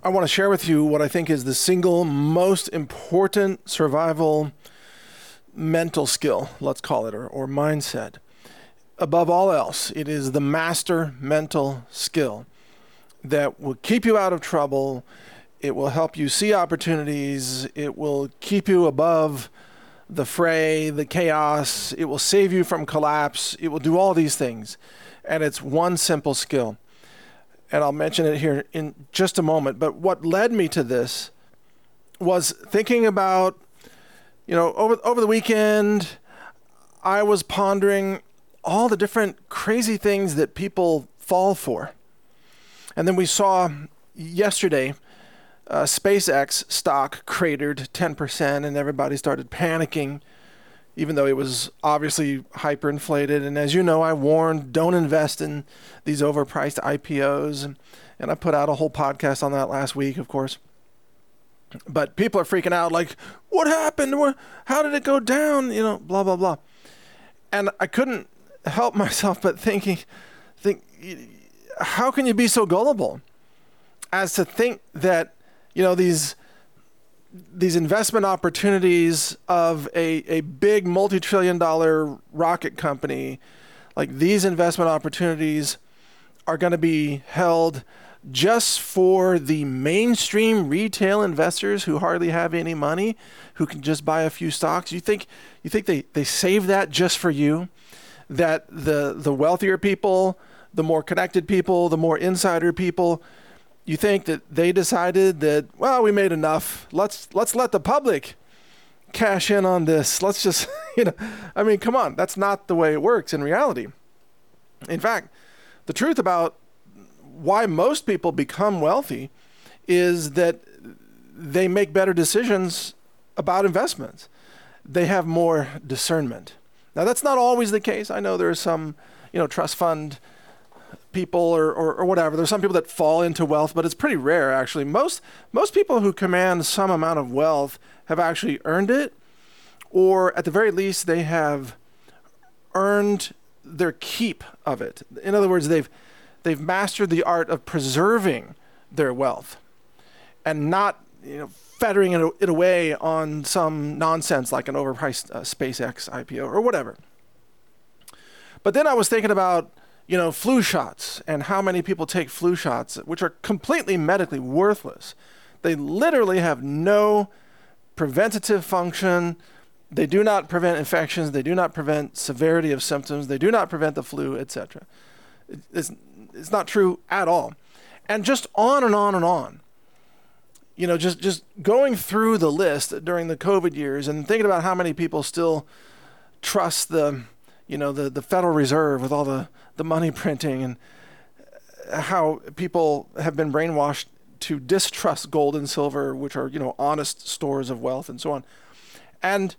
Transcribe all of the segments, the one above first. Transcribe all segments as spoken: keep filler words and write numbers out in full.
I want to share with you what I think is the single most important survival mental skill, let's call it, or, or mindset. Above all else, it is the master mental skill that will keep you out of trouble. It will help you see opportunities. It will keep you above the fray, the chaos. It will save you from collapse. It will do all these things. And it's one simple skill. And I'll mention it here in just a moment. But what led me to this was thinking about, you know, over over the weekend, I was pondering all the different crazy things that people fall for. And then we saw yesterday, uh, SpaceX stock cratered ten percent and everybody started panicking, even though it was obviously hyperinflated. And as you know, I warned, don't invest in these overpriced I P Os. And, and I put out a whole podcast on that last week, of course. But people are freaking out like, what happened? What, how did it go down? You know, blah, blah, blah. And I couldn't help myself but thinking, think, how can you be so gullible as to think that, you know, these these investment opportunities of a, a big multi-trillion dollar rocket company, like these investment opportunities are going to be held just for the mainstream retail investors who hardly have any money, who can just buy a few stocks? You think you think they, they save that just for you? That the the wealthier people, the more connected people, the more insider people, you think that they decided that, well, we made enough. Let's let's let the public cash in on this. Let's just, you know, I mean, come on. That's not the way it works in reality. In fact, the truth about why most people become wealthy is that they make better decisions about investments. They have more discernment. Now, that's not always the case. I know there are some, you know, trust fund people or, or, or whatever. There's some people that fall into wealth, but it's pretty rare, actually. Most most people who command some amount of wealth have actually earned it, or at the very least, they have earned their keep of it. In other words, they've they've mastered the art of preserving their wealth and not, you know, fettering it, it away on some nonsense like an overpriced uh, SpaceX I P O or whatever. But then I was thinking about, you know, flu shots and how many people take flu shots, which are completely medically worthless. They literally have no preventative function. They do not prevent infections. They do not prevent severity of symptoms. They do not prevent the flu, et cetera. It's, it's not true at all. And just on and on and on. You know, just, just going through the list during the COVID years and thinking about how many people still trust the, you know, the, the Federal Reserve with all the, the money printing, and how people have been brainwashed to distrust gold and silver, which are, you know, honest stores of wealth and so on. And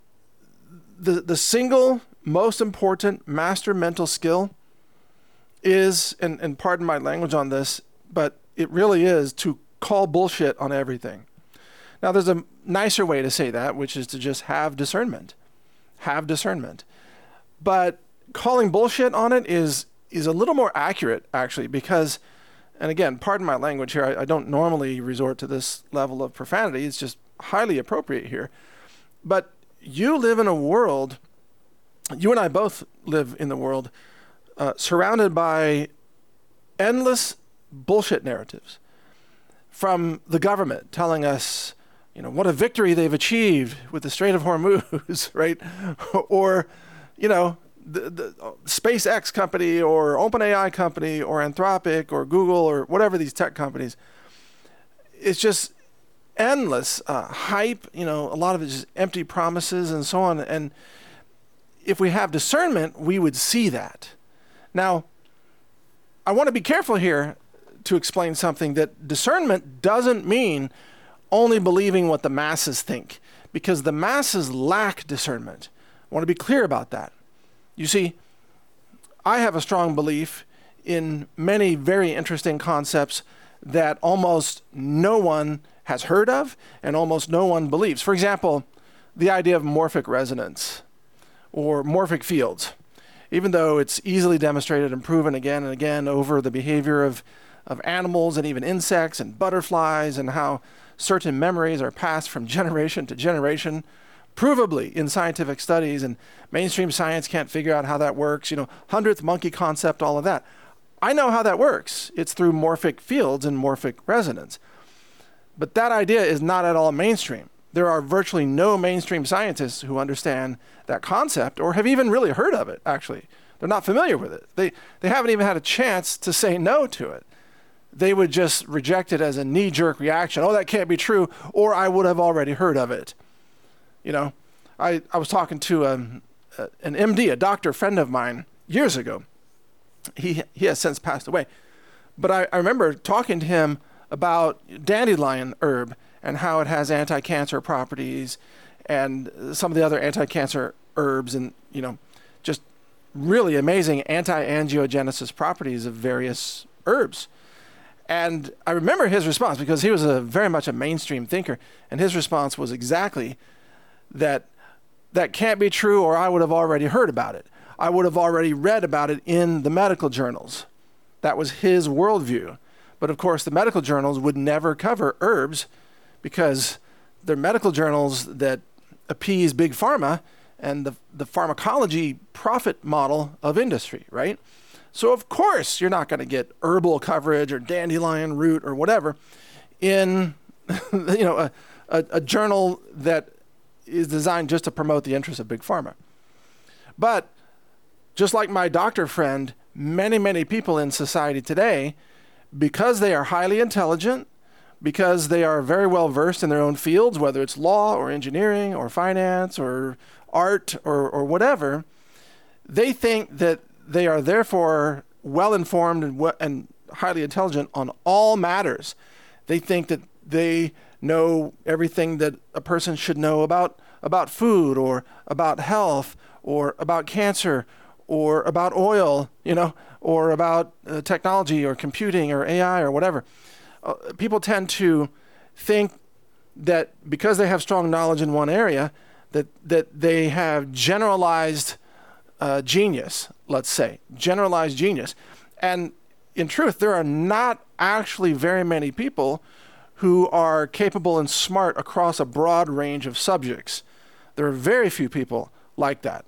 the the single most important master mental skill is, and, and pardon my language on this, but it really is to call bullshit on everything. Now, there's a nicer way to say that, which is to just have discernment. Have discernment. But calling bullshit on it is is a little more accurate, actually, because, and again, pardon my language here, I, I don't normally resort to this level of profanity. It's just highly appropriate here. But you live in a world, you and I both live in the world, uh, surrounded by endless bullshit narratives from the government telling us, you know, what a victory they've achieved with the Strait of Hormuz, right? Or, you know, the, the SpaceX company or OpenAI company or Anthropic or Google or whatever these tech companies. It's just endless uh, hype, you know, a lot of it is empty promises and so on. And if we have discernment, we would see that. Now, I want to be careful here to explain something, that discernment doesn't mean only believing what the masses think, because the masses lack discernment. I want to be clear about that. You see, I have a strong belief in many very interesting concepts that almost no one has heard of and almost no one believes. For example, the idea of morphic resonance or morphic fields. Even though it's easily demonstrated and proven again and again over the behavior of of animals and even insects and butterflies, and how certain memories are passed from generation to generation, provably in scientific studies, and mainstream science can't figure out how that works. You know, hundredth monkey concept, all of that. I know how that works. It's through morphic fields and morphic resonance. But that idea is not at all mainstream. There are virtually no mainstream scientists who understand that concept or have even really heard of it, actually. They're not familiar with it. They, they haven't even had a chance to say no to it. They would just reject it as a knee-jerk reaction. Oh, that can't be true, or I would have already heard of it. You know, I, I was talking to a, a, an M D, a doctor friend of mine, years ago. He, he has since passed away. But I, I remember talking to him about dandelion herb and how it has anti-cancer properties and some of the other anti-cancer herbs, and, you know, just really amazing anti-angiogenesis properties of various herbs. And I remember his response, because he was a very much a mainstream thinker, and his response was exactly that that can't be true, or I would have already heard about it. I would have already read about it in the medical journals. That was his worldview. But of course, the medical journals would never cover herbs because they're medical journals that appease big pharma and the, the pharmacology profit model of industry, right? So of course, you're not going to get herbal coverage or dandelion root or whatever in you know a, a, a journal that is designed just to promote the interests of big pharma. But just like my doctor friend, many, many people in society today, because they are highly intelligent, because they are very well versed in their own fields, whether it's law or engineering or finance or art or, or whatever, they think that they are therefore well informed and, we- and highly intelligent on all matters. They think that they know everything that a person should know about, about food or about health or about cancer or about oil, you know, or about uh, technology or computing or A I or whatever. Uh, people tend to think that because they have strong knowledge in one area, that, that they have generalized uh, genius, let's say, generalized genius. And in truth, there are not actually very many people who are capable and smart across a broad range of subjects. There are very few people like that.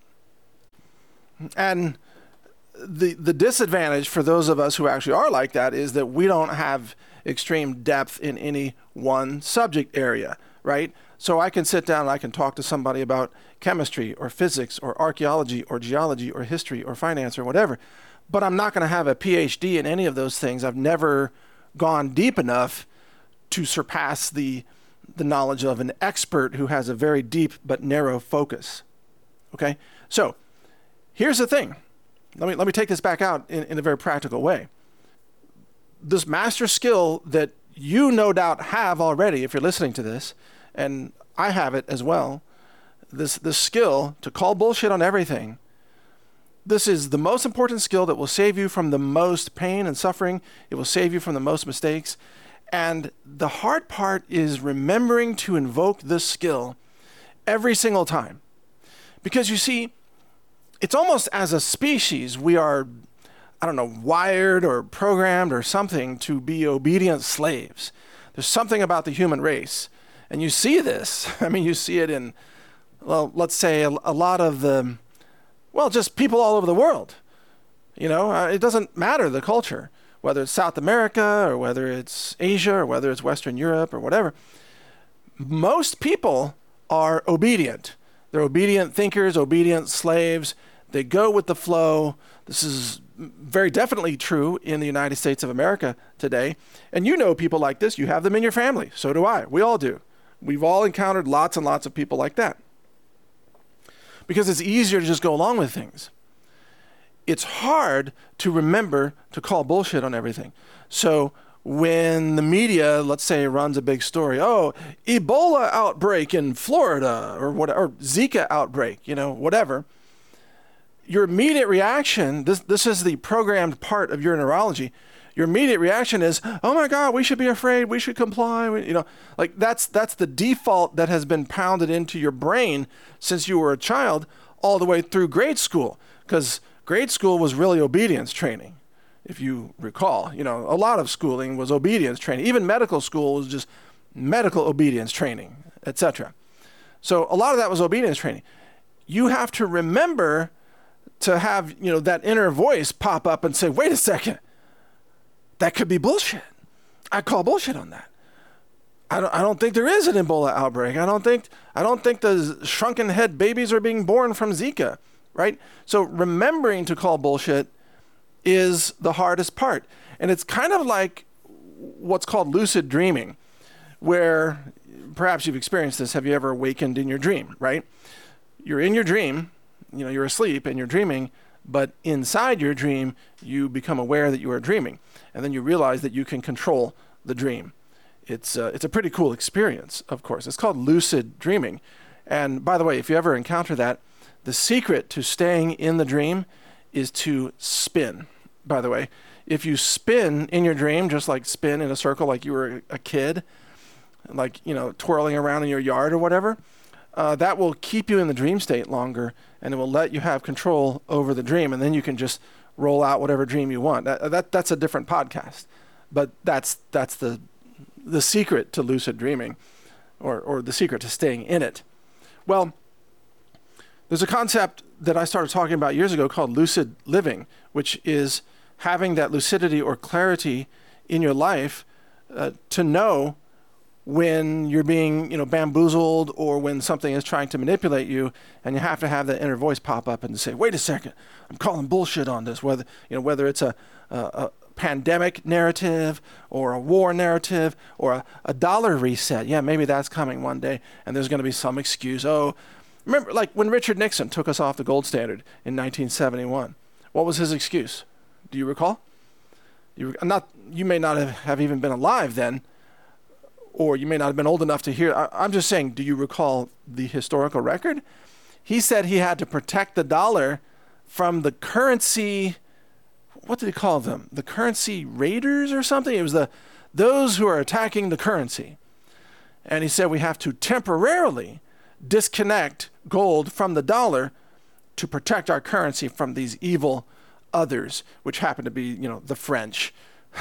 And the the disadvantage for those of us who actually are like that is that we don't have extreme depth in any one subject area, right? So I can sit down and I can talk to somebody about chemistry or physics or archaeology or geology or history or finance or whatever, but I'm not going to have a P H D in any of those things. I've never gone deep enough to surpass the the knowledge of an expert who has a very deep but narrow focus. Okay? So here's the thing. Let me let me take this back out in, in a very practical way. This master skill that you no doubt have already, if you're listening to this, and I have it as well, this this skill to call bullshit on everything, this is the most important skill that will save you from the most pain and suffering. It will save you from the most mistakes. And the hard part is remembering to invoke this skill every single time. Because you see, it's almost as a species, we are, I don't know, wired or programmed or something to be obedient slaves. There's something about the human race. And you see this. I mean, you see it in, well, let's say a, a lot of the, well, just people all over the world. You know, uh, it doesn't matter the culture, whether it's South America or whether it's Asia or whether it's Western Europe or whatever. Most people are obedient. They're obedient thinkers, obedient slaves. They go with the flow. This is very definitely true in the United States of America today. And you know people like this. You have them in your family. So do I. We all do. We've all encountered lots and lots of people like that. Because it's easier to just go along with things. It's hard to remember to call bullshit on everything. So when the media, let's say, runs a big story, oh, Ebola outbreak in Florida or what, or Zika outbreak, you know, whatever, your immediate reaction, this this is the programmed part of your neurology, your immediate reaction is, oh my God, we should be afraid, we should comply, we, you know, like that's that's the default that has been pounded into your brain since you were a child all the way through grade school, because grade school was really obedience training. if you recall. You know, a lot of schooling was obedience training. Even medical school was just medical obedience training, et cetera. So a lot of that was obedience training. You have to remember to have, you know, that inner voice pop up and say, wait a second, that could be bullshit. I call bullshit on that. I don't, I don't think there is an Ebola outbreak. I don't think, I don't think the shrunken head babies are being born from Zika, right? So remembering to call bullshit is the hardest part. And it's kind of like what's called lucid dreaming, where perhaps you've experienced this. Have you ever awakened in your dream, right? You're in your dream, you know, you're asleep and you're dreaming, but inside your dream, you become aware that you are dreaming. And then you realize that you can control the dream. It's uh, it's a pretty cool experience, of course. It's called lucid dreaming. And by the way, if you ever encounter that, the secret to staying in the dream is to spin, by the way. If you spin in your dream, just like spin in a circle like you were a kid, like, you know, twirling around in your yard or whatever, uh, that will keep you in the dream state longer, and it will let you have control over the dream, and then you can just roll out whatever dream you want. That, that that's a different podcast, but that's that's the the secret to lucid dreaming, or or the secret to staying in it. Well, there's a concept that I started talking about years ago called lucid living, which is having that lucidity or clarity in your life uh, to know when you're being, you know, bamboozled, or when something is trying to manipulate you, and you have to have that inner voice pop up and say, wait a second, I'm calling bullshit on this, whether, you know, whether it's a, a, a pandemic narrative or a war narrative or a, a dollar reset. Yeah, maybe that's coming one day, and there's going to be some excuse. Oh, remember, like when Richard Nixon took us off the gold standard in nineteen seventy-one, what was his excuse? Do you recall? You, not, you may not have, have even been alive then, or you may not have been old enough to hear. I, I'm just saying, do you recall the historical record? He said he had to protect the dollar from the currency, what did he call them? The currency raiders or something? It was the those who are attacking the currency. And he said we have to temporarily disconnect gold from the dollar to protect our currency from these evil others, which happen to be, you know, the French,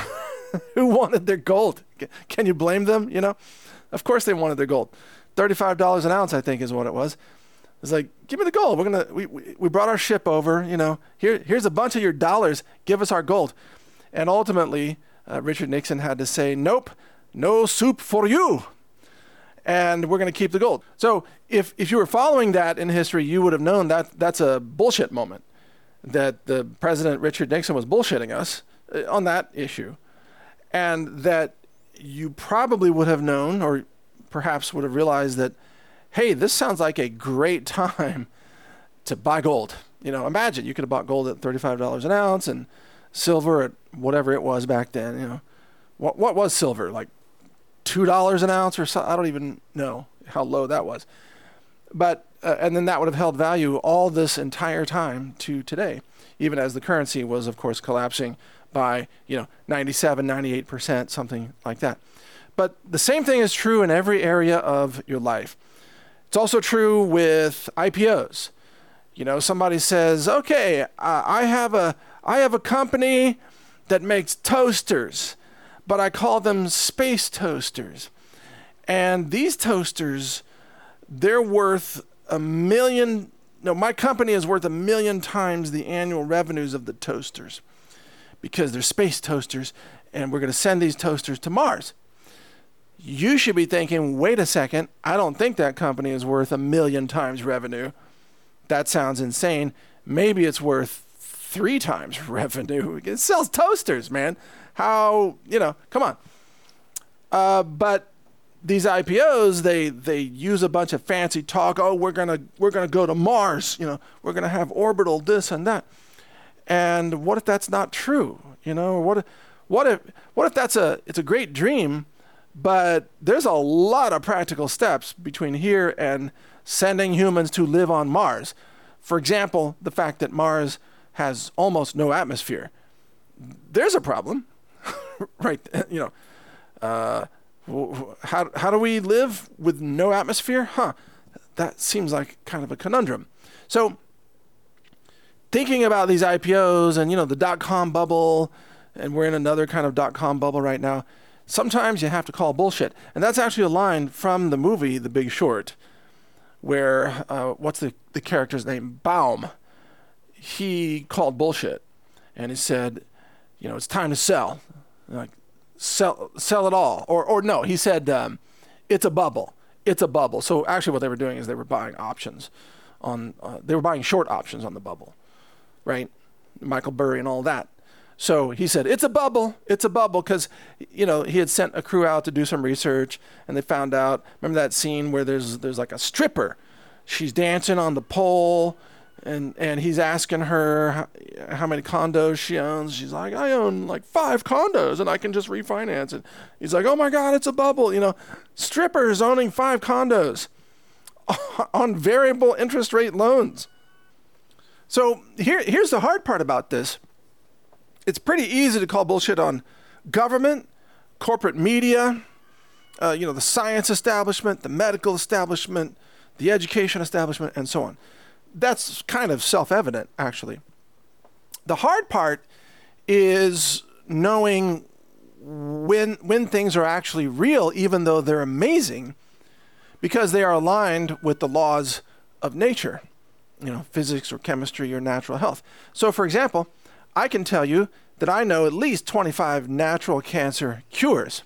who wanted their gold. Can you blame them? You know, of course they wanted their gold. thirty-five dollars an ounce, I think, is what it was. It's like, give me the gold. We're gonna we we, we brought our ship over. You know, here here's a bunch of your dollars. Give us our gold. And ultimately, uh, Richard Nixon had to say, nope, no soup for you. And we're going to keep the gold. So if if you were following that in history, you would have known that that's a bullshit moment, that the President Richard Nixon was bullshitting us uh, on that issue. And that you probably would have known, or perhaps would have realized that, hey, this sounds like a great time to buy gold. You know, imagine you could have bought gold at thirty-five dollars an ounce and silver at whatever it was back then. You know, what what was silver, like two dollars an ounce or so? I don't even know how low that was. But uh, and then that would have held value all this entire time to today, even as the currency was, of course, collapsing by, you know, ninety-seven, ninety-eight percent, something like that. But the same thing is true in every area of your life. It's also true with I P Os. You know, somebody says, okay, uh, I have a I have a company that makes toasters, but I call them space toasters. And these toasters, they're worth a million, no, my company is worth a million times the annual revenues of the toasters, because they're space toasters, and we're going to send these toasters to Mars. You should be thinking, wait a second, I don't think that company is worth a million times revenue. That sounds insane. Maybe it's worth three times revenue. It sells toasters, man. How, you know, come on. Uh, but these I P Os, they they use a bunch of fancy talk. Oh, we're gonna we're gonna go to Mars. You know, we're gonna have orbital this and that. And what if that's not true? You know, what if, what if what if that's a it's a great dream, but there's a lot of practical steps between here and sending humans to live on Mars. For example, the fact that Mars has almost no atmosphere. There's a problem, right? You know, uh, how how do we live with no atmosphere? Huh? That seems like kind of a conundrum. So, thinking about these I P Os and, you know, the dot-com bubble, and we're in another kind of dot-com bubble right now, sometimes you have to call bullshit. And that's actually a line from the movie The Big Short, where, uh, what's the, the character's name? Baum. He called bullshit, and he said, you know, it's time to sell. Like, sell sell it all. Or, or no, he said, um, it's a bubble. It's a bubble. So actually what they were doing is they were buying options on, uh, they were buying short options on the bubble, right? Michael Burry and all that. So he said, it's a bubble, it's a bubble, because, you know, he had sent a crew out to do some research, and they found out, remember that scene where there's there's like a stripper, she's dancing on the pole, and, and he's asking her how, how many condos she owns. She's like, I own like five condos, and I can just refinance it. He's like, oh my God, it's a bubble, you know, strippers owning five condos on variable interest rate loans. So here, here's the hard part about this. It's pretty easy to call bullshit on government, corporate media, uh, you know, the science establishment, the medical establishment, the education establishment, and so on. That's kind of self-evident, actually. The hard part is knowing when when things are actually real, even though they're amazing, because they are aligned with the laws of nature, you know, physics or chemistry or natural health. So, for example, I can tell you that I know at least twenty-five natural cancer cures.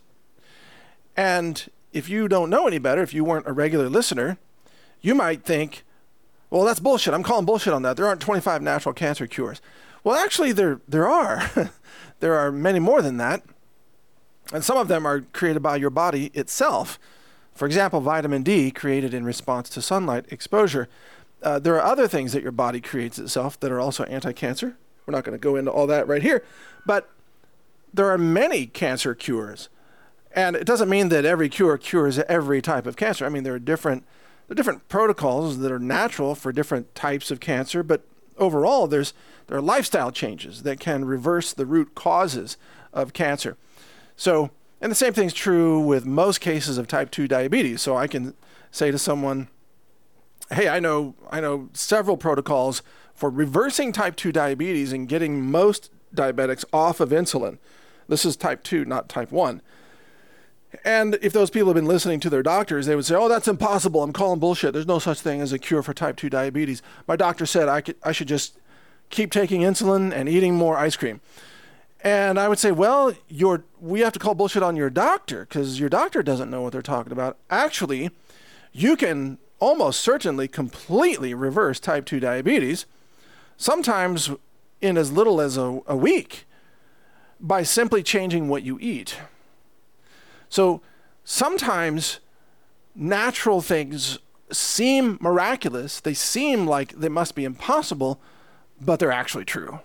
And if you don't know any better, if you weren't a regular listener, you might think, well, that's bullshit. I'm calling bullshit on that. There aren't twenty-five natural cancer cures. Well, actually, there there are. There are many more than that. And some of them are created by your body itself. For example, vitamin D, created in response to sunlight exposure. Uh, there are other things that your body creates itself that are also anti-cancer. We're not going to go into all that right here. But there are many cancer cures. And it doesn't mean that every cure cures every type of cancer. I mean, there are different, there are different protocols that are natural for different types of cancer. But overall, there's there are lifestyle changes that can reverse the root causes of cancer. So, and the same thing's true with most cases of type two diabetes. So I can say to someone, hey, I know I know several protocols for reversing type two diabetes and getting most diabetics off of insulin. This is type two, not type one. And if those people have been listening to their doctors, they would say, oh, that's impossible. I'm calling bullshit. There's no such thing as a cure for type two diabetes. My doctor said I could, I should just keep taking insulin and eating more ice cream. And I would say, well, your, we have to call bullshit on your doctor because your doctor doesn't know what they're talking about. Actually, you can almost certainly completely reverse type two diabetes, sometimes in as little as a, a week, by simply changing what you eat. So sometimes natural things seem miraculous, they seem like they must be impossible, but they're actually true.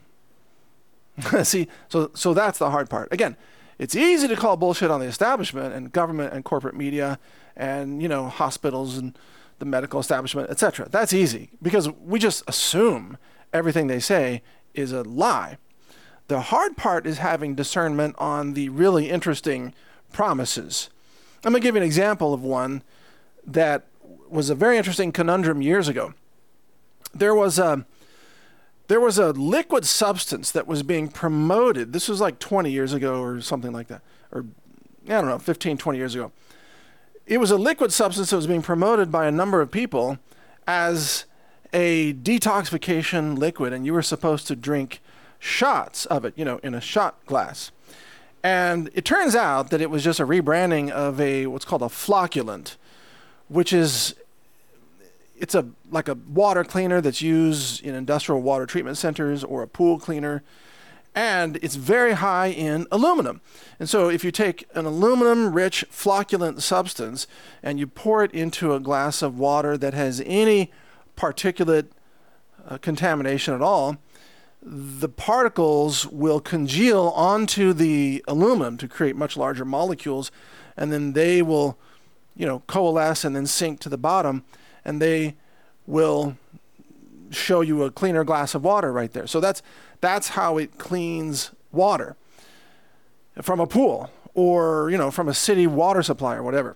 See, so so that's the hard part. Again, it's easy to call bullshit on the establishment and government and corporate media and, you know, hospitals and the medical establishment, et cetera. That's easy because we just assume everything they say is a lie. The hard part is having discernment on the really interesting promises. I'm going to give you an example of one that was a very interesting conundrum years ago. There was a there was a liquid substance that was being promoted. This was like twenty years ago or something like that, or I don't know, fifteen, twenty years ago. It was a liquid substance that was being promoted by a number of people as a detoxification liquid, and you were supposed to drink shots of it, you know, in a shot glass. And it turns out that it was just a rebranding of a what's called a flocculant, which is it's a like a water cleaner that's used in industrial water treatment centers or a pool cleaner, and it's very high in aluminum. And so if you take an aluminum-rich flocculant substance and you pour it into a glass of water that has any particulate uh, contamination at all, the particles will congeal onto the aluminum to create much larger molecules, and then they will, you know, coalesce and then sink to the bottom, and they will show you a cleaner glass of water right there. So that's that's how it cleans water from a pool or, you know, from a city water supply or whatever.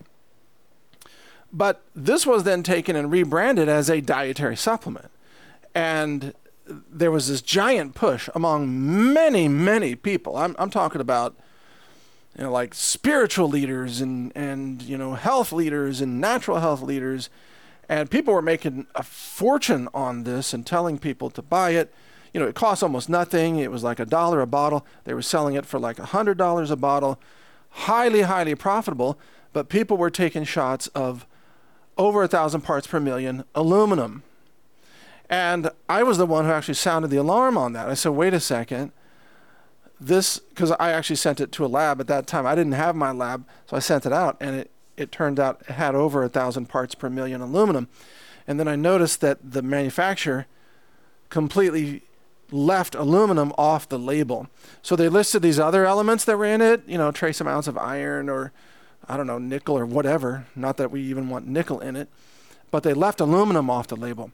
But this was then taken and rebranded as a dietary supplement. And there was this giant push among many, many people. I'm, I'm talking about, you know, like spiritual leaders and, and, you know, health leaders and natural health leaders. And people were making a fortune on this and telling people to buy it. You know, it cost almost nothing. It was like a dollar a bottle. They were selling it for like a hundred dollars a bottle. Highly, highly profitable. But people were taking shots of over a thousand parts per million aluminum. And I was the one who actually sounded the alarm on that. I said, wait a second. This, because I actually sent it to a lab at that time. I didn't have my lab, so I sent it out, and it, it turned out it had over a thousand parts per million aluminum. And then I noticed that the manufacturer completely left aluminum off the label. So they listed these other elements that were in it, you know, trace amounts of iron or, I don't know, nickel or whatever. Not that we even want nickel in it, but they left aluminum off the label.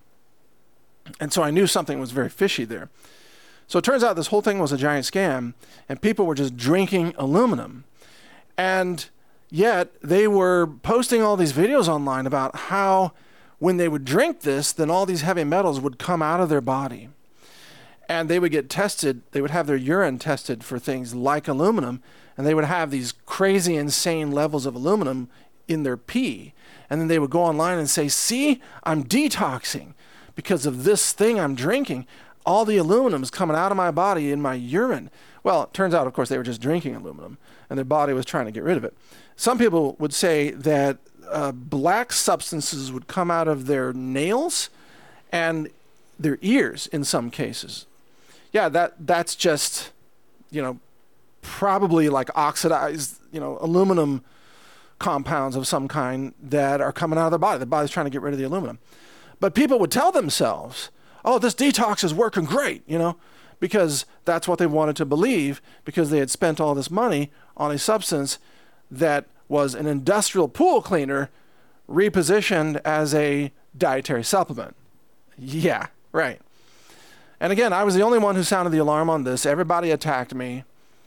And so I knew something was very fishy there. So it turns out this whole thing was a giant scam, and people were just drinking aluminum. And yet they were posting all these videos online about how when they would drink this, then all these heavy metals would come out of their body. And they would get tested, they would have their urine tested for things like aluminum, and they would have these crazy, insane levels of aluminum in their pee. And then they would go online and say, see, I'm detoxing because of this thing I'm drinking. All the aluminum is coming out of my body in my urine. Well, it turns out, of course, they were just drinking aluminum, and their body was trying to get rid of it. Some people would say that uh, black substances would come out of their nails and their ears in some cases. Yeah, that that's just, you know, probably like oxidized, you know, aluminum compounds of some kind that are coming out of their body. The body's trying to get rid of the aluminum. But people would tell themselves, oh, this detox is working great, you know, because that's what they wanted to believe, because they had spent all this money on a substance that was an industrial pool cleaner repositioned as a dietary supplement. Yeah, right. And again, I was the only one who sounded the alarm on this. Everybody attacked me.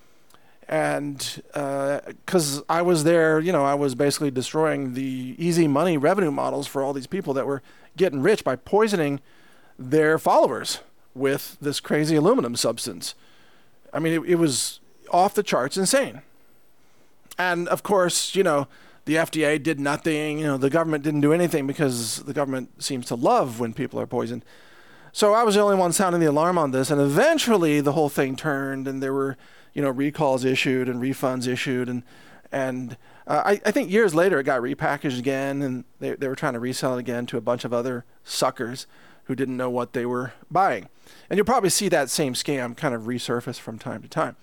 And because uh, I was there, you know, I was basically destroying the easy money revenue models for all these people that were getting rich by poisoning their followers with this crazy aluminum substance. I mean, it, it was off the charts insane. And of course, you know, the F D A did nothing. You know, the government didn't do anything because the government seems to love when people are poisoned. So I was the only one sounding the alarm on this. And eventually the whole thing turned, and there were, you know, recalls issued and refunds issued. And, and uh, I, I think years later it got repackaged again, and they, they were trying to resell it again to a bunch of other suckers who didn't know what they were buying. And you'll probably see that same scam kind of resurface from time to time.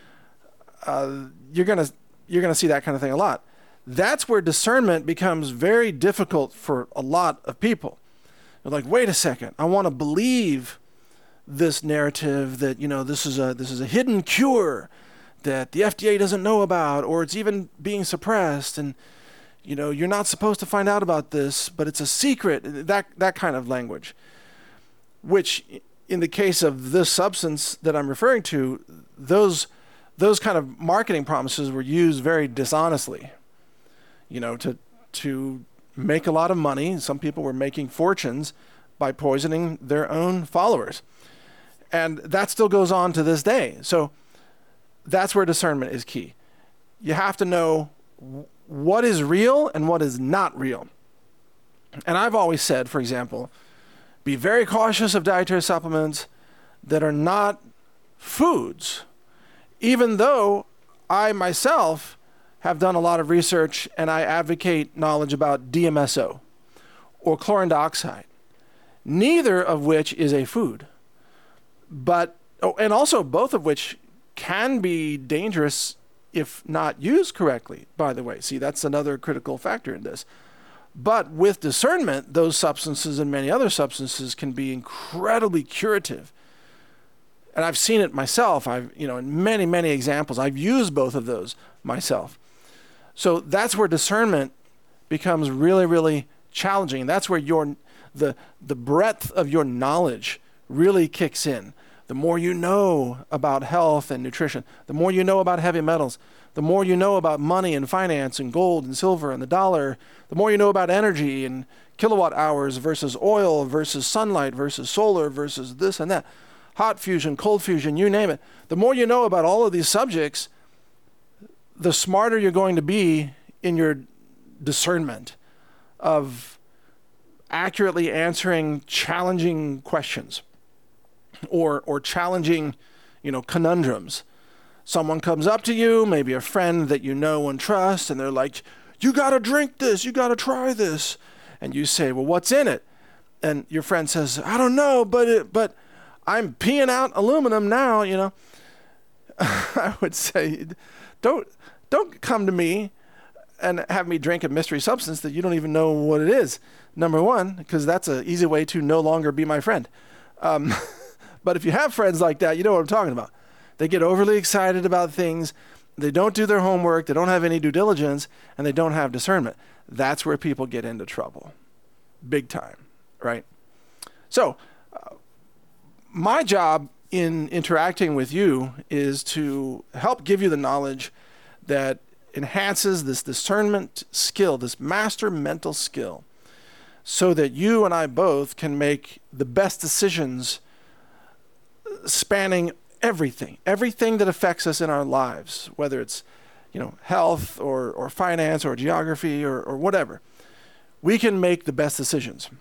Uh, you're gonna you're gonna see that kind of thing a lot. That's where discernment becomes very difficult for a lot of people. They're like, wait a second, I want to believe this narrative that, you know, this is a this is a hidden cure that the F D A doesn't know about, or it's even being suppressed, and you know, you're not supposed to find out about this, but it's a secret. That that kind of language, which in the case of this substance that I'm referring to, those those kind of marketing promises were used very dishonestly, you know, to to make a lot of money. Some people were making fortunes by poisoning their own followers. And that still goes on to this day. So that's where discernment is key. You have to know what is real and what is not real. And I've always said, for example, be very cautious of dietary supplements that are not foods, even though I myself have done a lot of research and I advocate knowledge about D M S O or chlorine dioxide, neither of which is a food. But, oh, and also both of which can be dangerous if not used correctly, by the way. See, that's another critical factor in this. But with discernment, those substances and many other substances can be incredibly curative. And I've seen it myself. I've, you know, in many, many examples, I've used both of those myself. So that's where discernment becomes really, really challenging. That's where your the the breadth of your knowledge really kicks in. the more you know about health and nutrition, the more you know about heavy metals, the more you know about money and finance and gold and silver and the dollar, the more you know about energy and kilowatt hours versus oil versus sunlight versus solar versus this and that, hot fusion, cold fusion, you name it. The more you know about all of these subjects, the smarter you're going to be in your discernment of accurately answering challenging questions or or challenging, you know, conundrums. Someone comes up to you, maybe a friend that you know and trust, and they're like, you got to drink this, you got to try this. And you say, well, what's in it? And your friend says, I don't know, but it, but I'm peeing out aluminum now, you know. I would say, don't don't come to me and have me drink a mystery substance that you don't even know what it is. Number one, because that's an easy way to no longer be my friend. Um, but if you have friends like that, you know what I'm talking about. They get overly excited about things. They don't do their homework. They don't have any due diligence, and they don't have discernment. That's where people get into trouble, big time, right? So uh, my job in interacting with you is to help give you the knowledge that enhances this discernment skill, this master mental skill, so that you and I both can make the best decisions spanning everything, everything that affects us in our lives, whether it's, you know, health or, or finance or geography or, or whatever. We can make the best decisions.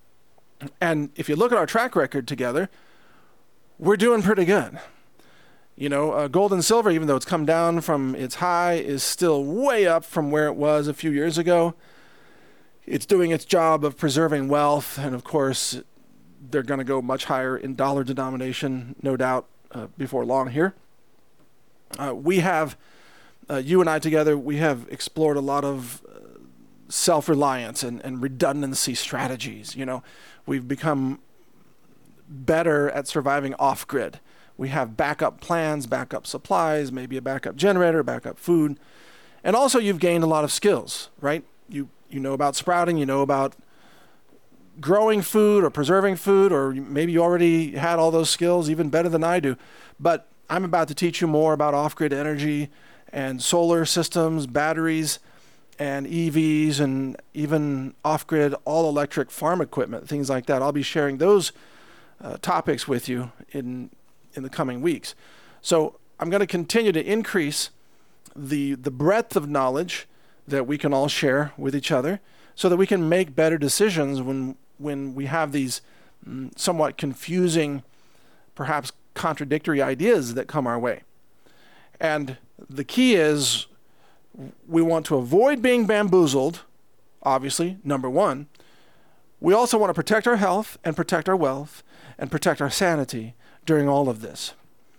And if you look at our track record together, we're doing pretty good. You know, uh, gold and silver, even though it's come down from its high, is still way up from where it was a few years ago. It's doing its job of preserving wealth, and of course, they're going to go much higher in dollar denomination, no doubt, uh, before long here. Uh, we have, uh, you and I together, we have explored a lot of uh, self-reliance and, and redundancy strategies. You know, we've become better at surviving off-grid. We have backup plans, backup supplies, maybe a backup generator, backup food. And also you've gained a lot of skills, right? You you know about sprouting, you know about growing food or preserving food, or maybe you already had all those skills even better than I do. But I'm about to teach you more about off-grid energy and solar systems, batteries, and E Vs, and even off-grid all-electric farm equipment, things like that. I'll be sharing those uh, topics with you in in the coming weeks. So I'm going to continue to increase the the breadth of knowledge that we can all share with each other so that we can make better decisions when when we have these mm, somewhat confusing, perhaps contradictory ideas that come our way. And the key is we want to avoid being bamboozled, obviously, number one. We also want to protect our health and protect our wealth and protect our sanity during all of this.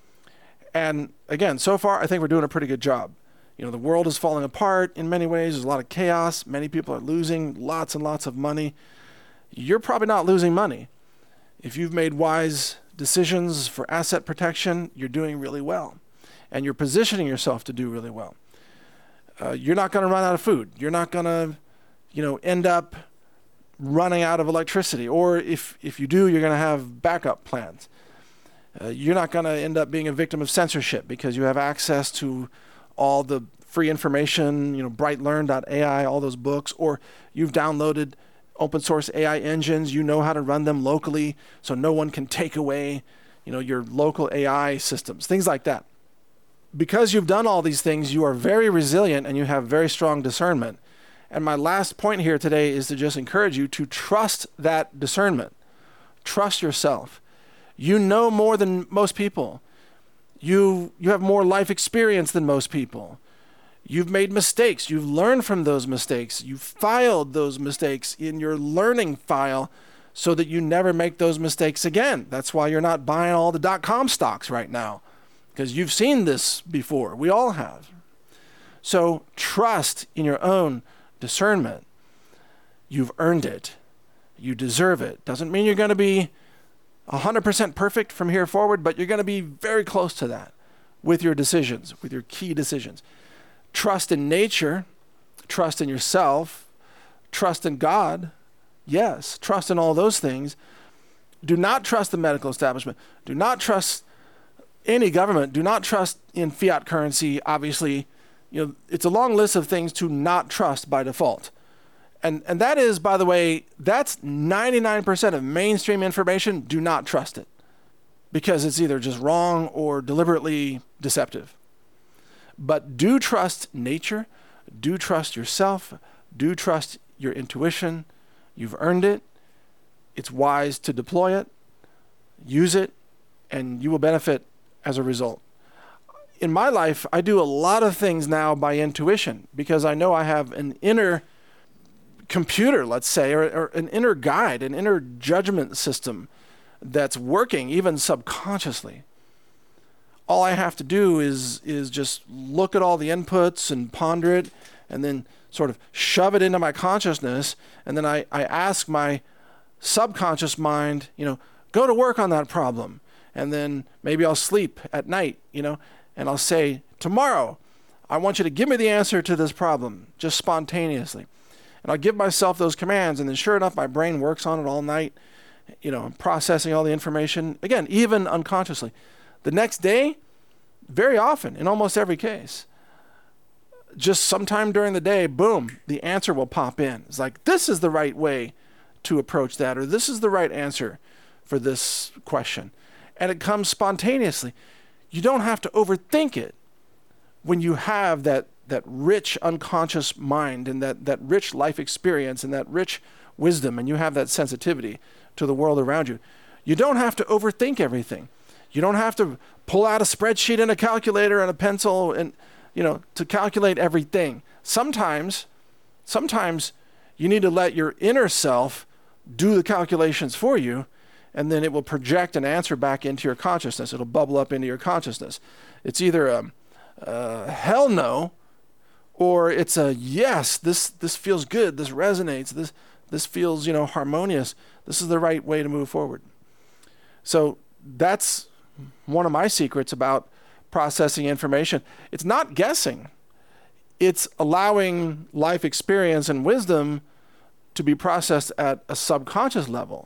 And again, so far, I think we're doing a pretty good job. You know, the world is falling apart in many ways. There's a lot of chaos. Many people are losing lots and lots of money. You're probably not losing money. If you've made wise decisions for asset protection, you're doing really well. And you're positioning yourself to do really well. Uh, you're not going to run out of food. You're not going to, you know, end up running out of electricity. Or if, if you do, you're going to have backup plans. Uh, you're not going to end up being a victim of censorship because you have access to all the free information, you know, bright learn dot A I, all those books, or you've downloaded open source A I engines. You know how to run them locally, so no one can take away, you know, your local A I systems, things like that. Because you've done all these things, you are very resilient and you have very strong discernment. And my last point here today is to just encourage you to trust that discernment. Trust yourself. You know more than most people. You you have more life experience than most people. You've made mistakes. You've learned from those mistakes. You've filed those mistakes in your learning file so that you never make those mistakes again. That's why you're not buying all the dot-com stocks right now, because you've seen this before. We all have. So trust in your own discernment. You've earned it. You deserve it. Doesn't mean you're going to be one hundred percent perfect from here forward, but you're going to be very close to that with your decisions, with your key decisions. Trust in nature, trust in yourself, trust in God. Yes, trust in all those things. Do not trust the medical establishment. Do not trust any government. Do not trust in fiat currency. Obviously, you know, it's a long list of things to not trust by default. And and that is, by the way, that's ninety-nine percent of mainstream information. Do not trust it because it's either just wrong or deliberately deceptive. But do trust nature. Do trust yourself. Do trust your intuition. You've earned it. It's wise to deploy it, use it, and you will benefit as a result. In my life, I do a lot of things now by intuition because I know I have an inner computer, let's say, or, or an inner guide, an inner judgment system that's working even subconsciously. All I have to do is is just look at all the inputs and ponder it and then sort of shove it into my consciousness. And then I, I ask my subconscious mind, you know, go to work on that problem. And then maybe I'll sleep at night, you know, and I'll say, tomorrow, I want you to give me the answer to this problem, just spontaneously. And I'll give myself those commands. And then sure enough, my brain works on it all night, you know, processing all the information, again, even unconsciously. The next day, very often, in almost every case, just sometime during the day, boom, the answer will pop in. It's like, this is the right way to approach that, or this is the right answer for this question. And it comes spontaneously. You don't have to overthink it when you have that, that rich unconscious mind and that, that rich life experience and that rich wisdom, and you have that sensitivity to the world around you. You don't have to overthink everything. You don't have to pull out a spreadsheet and a calculator and a pencil and, you know, to calculate everything. Sometimes, sometimes you need to let your inner self do the calculations for you, and then it will project an answer back into your consciousness. It'll bubble up into your consciousness. It's either a, a hell no, or it's a yes, this this feels good, this resonates, this this feels, you know, harmonious. This is the right way to move forward. So that's one of my secrets about processing information. It's not guessing. It's allowing life experience and wisdom to be processed at a subconscious level.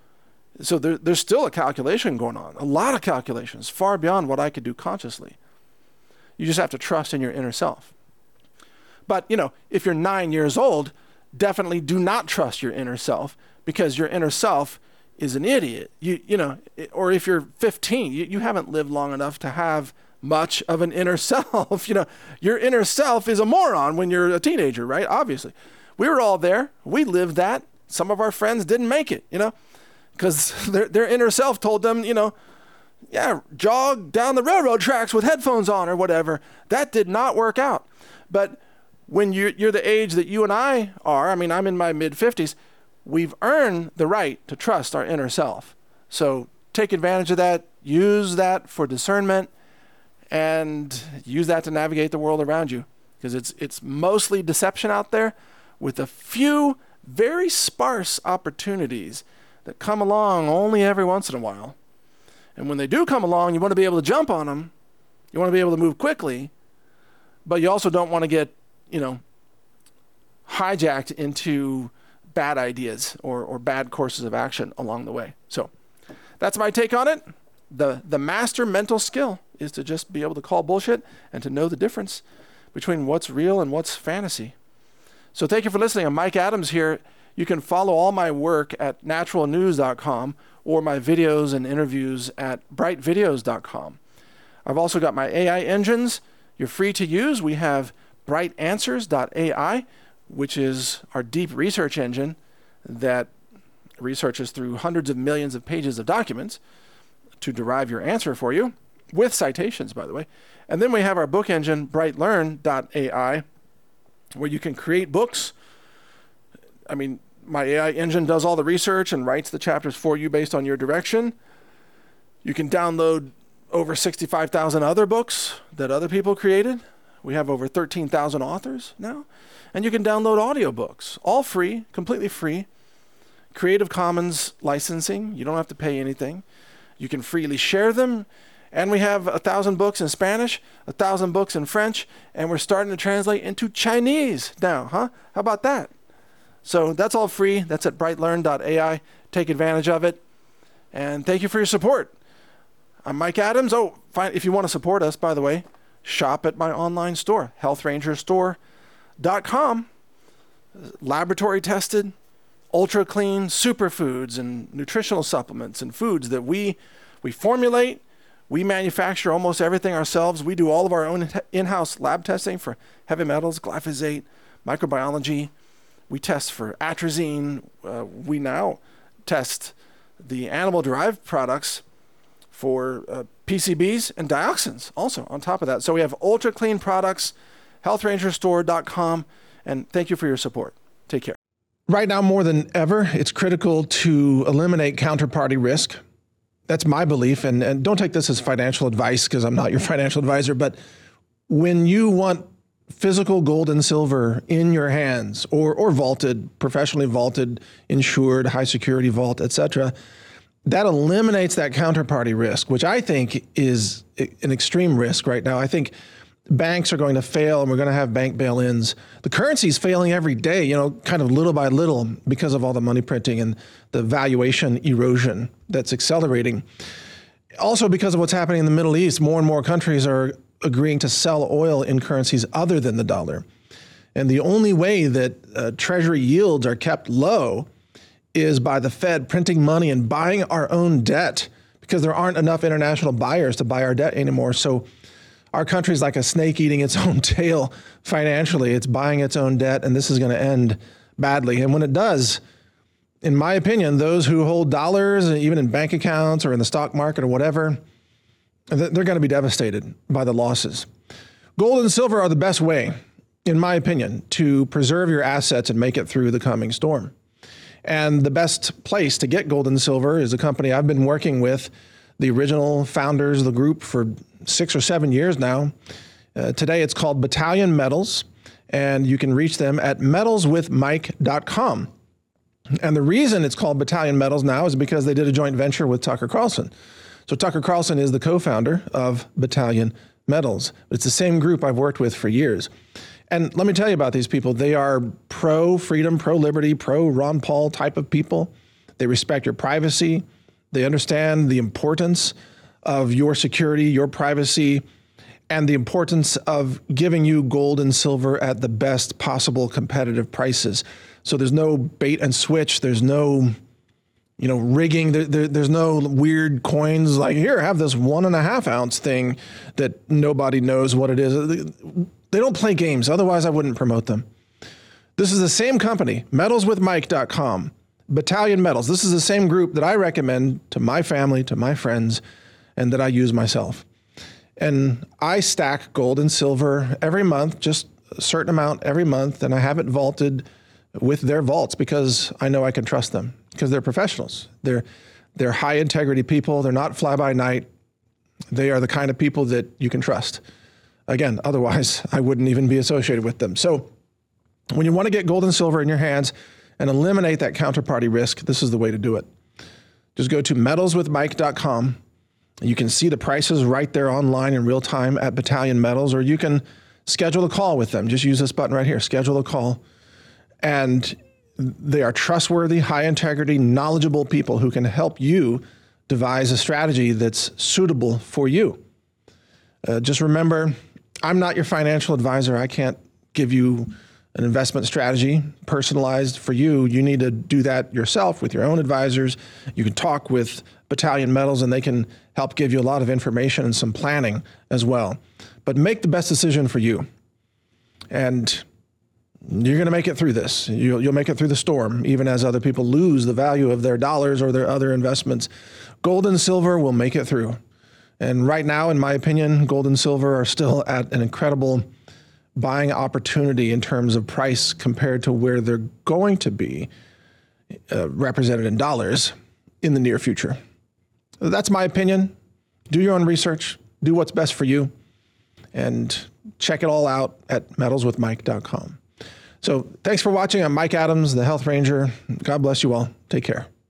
So there, there's still a calculation going on, a lot of calculations, far beyond what I could do consciously. You just have to trust in your inner self. But, you know, if you're nine years old, definitely do not trust your inner self, because your inner self is an idiot. You, you know, or if you're fifteen, you, you haven't lived long enough to have much of an inner self. You know, your inner self is a moron when you're a teenager, right? Obviously. We were all there. We lived that. Some of our friends didn't make it, you know, because their, their inner self told them, you know, yeah, jog down the railroad tracks with headphones on or whatever. That did not work out. But when you're, you're the age that you and I are, I mean, I'm in my mid fifties, we've earned the right to trust our inner self. So take advantage of that, use that for discernment, and use that to navigate the world around you, because it's it's mostly deception out there, with a few very sparse opportunities that come along only every once in a while. And when they do come along, you want to be able to jump on them. You want to be able to move quickly, but you also don't want to get, you know, hijacked into bad ideas or, or bad courses of action along the way. So that's my take on it. The, the master mental skill is to just be able to call bullshit and to know the difference between what's real and what's fantasy. So thank you for listening. I'm Mike Adams here. You can follow all my work at natural news dot com or my videos and interviews at bright videos dot com. I've also got my A I engines. You're free to use. We have bright answers dot A I, which is our deep research engine that researches through hundreds of millions of pages of documents to derive your answer for you, with citations, by the way. And then we have our book engine, bright learn dot A I, where you can create books. I mean, my A I engine does all the research and writes the chapters for you based on your direction. You can download over sixty-five thousand other books that other people created. We have over thirteen thousand authors now. And you can download audiobooks, all free, completely free. Creative Commons licensing. You don't have to pay anything. You can freely share them. And we have a thousand books in Spanish, a thousand books in French, and we're starting to translate into Chinese now, huh? How about that? So that's all free. That's at bright learn dot A I. Take advantage of it. And thank you for your support. I'm Mike Adams. Oh, fine. If you want to support us, by the way, shop at my online store, health ranger store dot com. Laboratory tested, ultra clean superfoods and nutritional supplements and foods that we we formulate. We manufacture almost everything ourselves. We do all of our own in-house lab testing for heavy metals, glyphosate, microbiology. We test for atrazine. Uh, we now test the animal-derived products for uh, P C Bs and dioxins also on top of that. So we have ultra clean products, health ranger store dot com, and thank you for your support. Take care. Right now, more than ever, it's critical to eliminate counterparty risk. That's my belief, and, and don't take this as financial advice because I'm not your financial advisor, but when you want physical gold and silver in your hands or, or vaulted, professionally vaulted, insured, high security vault, et cetera, that eliminates that counterparty risk, which I think is an extreme risk right now. I think banks are going to fail and we're going to have bank bail-ins. The currency is failing every day, you know, kind of little by little because of all the money printing and the valuation erosion that's accelerating. Also because of what's happening in the Middle East, more and more countries are agreeing to sell oil in currencies other than the dollar. And the only way that uh, treasury yields are kept low is by the Fed printing money and buying our own debt because there aren't enough international buyers to buy our debt anymore. So our country's like a snake eating its own tail financially. It's buying its own debt, and this is going to end badly. And when it does, in my opinion, those who hold dollars, even in bank accounts or in the stock market or whatever, they're going to be devastated by the losses. Gold and silver are the best way, in my opinion, to preserve your assets and make it through the coming storm. And the best place to get gold and silver is a company I've been working with, the original founders of the group for six or seven years now. Uh, today it's called Battalion Metals, and you can reach them at metals with mike dot com. And the reason it's called Battalion Metals now is because they did a joint venture with Tucker Carlson. So Tucker Carlson is the co-founder of Battalion Metals. It's the same group I've worked with for years. And let me tell you about these people. They are pro-freedom, pro-liberty, pro-Ron Paul type of people. They respect your privacy. They understand the importance of your security, your privacy, and the importance of giving you gold and silver at the best possible competitive prices. So there's no bait and switch. There's no, you know, rigging. There, there, there's no weird coins like, here, have this one and a half ounce thing that nobody knows what it is. They don't play games. Otherwise, I wouldn't promote them. This is the same company, metals with mike dot com, Battalion Metals. This is the same group that I recommend to my family, to my friends, and that I use myself. And I stack gold and silver every month, just a certain amount every month, and I have it vaulted with their vaults because I know I can trust them because they're professionals. They're they're high integrity people. They're not fly by night. They are the kind of people that you can trust. Again, otherwise I wouldn't even be associated with them. So when you want to get gold and silver in your hands and eliminate that counterparty risk, this is the way to do it. Just go to metals with mike dot com. You can see the prices right there online in real time at Battalion Metals, or you can schedule a call with them. Just use this button right here, schedule a call. And they are trustworthy, high integrity, knowledgeable people who can help you devise a strategy that's suitable for you. Uh, just remember, I'm not your financial advisor. I can't give you an investment strategy personalized for you. You need to do that yourself with your own advisors. You can talk with Battalion Metals and they can help give you a lot of information and some planning as well. But make the best decision for you. And you're going to make it through this. You'll, you'll make it through the storm, even as other people lose the value of their dollars or their other investments. Gold and silver will make it through. And right now, in my opinion, gold and silver are still at an incredible buying opportunity in terms of price compared to where they're going to be uh, represented in dollars in the near future. That's my opinion. Do your own research. Do what's best for you. And check it all out at metals with mike dot com. So thanks for watching. I'm Mike Adams, the Health Ranger. God bless you all. Take care.